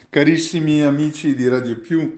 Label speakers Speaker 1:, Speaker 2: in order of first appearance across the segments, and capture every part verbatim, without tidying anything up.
Speaker 1: Carissimi amici di Radio Più,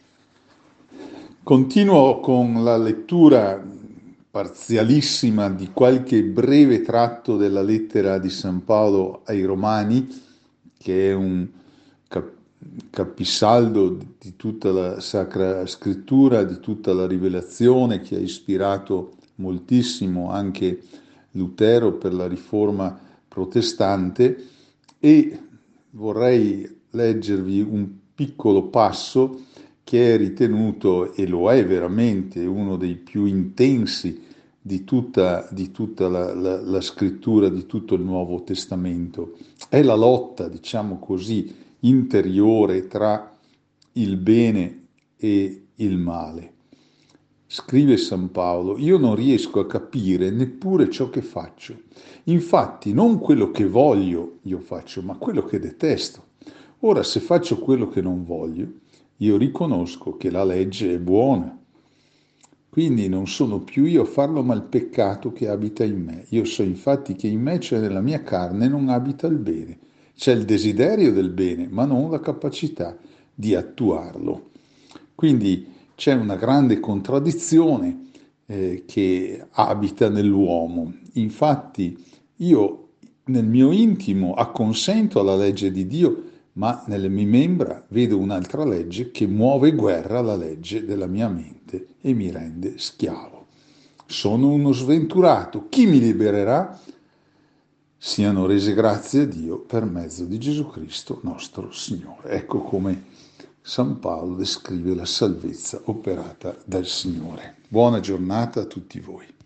Speaker 1: continuo con la lettura parzialissima di qualche breve tratto della lettera di San Paolo ai Romani, che è un cap- capisaldo di tutta la Sacra Scrittura, di tutta la rivelazione che ha ispirato moltissimo anche Lutero per la riforma protestante, e vorrei leggervi un piccolo passo che è ritenuto, e lo è veramente, uno dei più intensi di tutta, di tutta la, la, la scrittura, di tutto il Nuovo Testamento. È la lotta, diciamo così, interiore tra il bene e il male. Scrive San Paolo: io non riesco a capire neppure ciò che faccio. Infatti, non quello che voglio io faccio, ma quello che detesto. Ora, se faccio quello che non voglio, io riconosco che la legge è buona. Quindi non sono più io a farlo, ma il peccato che abita in me. Io so infatti che in me, cioè nella mia carne, non abita il bene. C'è il desiderio del bene, ma non la capacità di attuarlo. Quindi c'è una grande contraddizione eh, che abita nell'uomo. Infatti io nel mio intimo acconsento alla legge di Dio, ma nelle mie membra vedo un'altra legge che muove guerra alla legge della mia mente e mi rende schiavo. Sono uno sventurato. Chi mi libererà? Siano rese grazie a Dio per mezzo di Gesù Cristo nostro Signore. Ecco come San Paolo descrive la salvezza operata dal Signore. Buona giornata a tutti voi.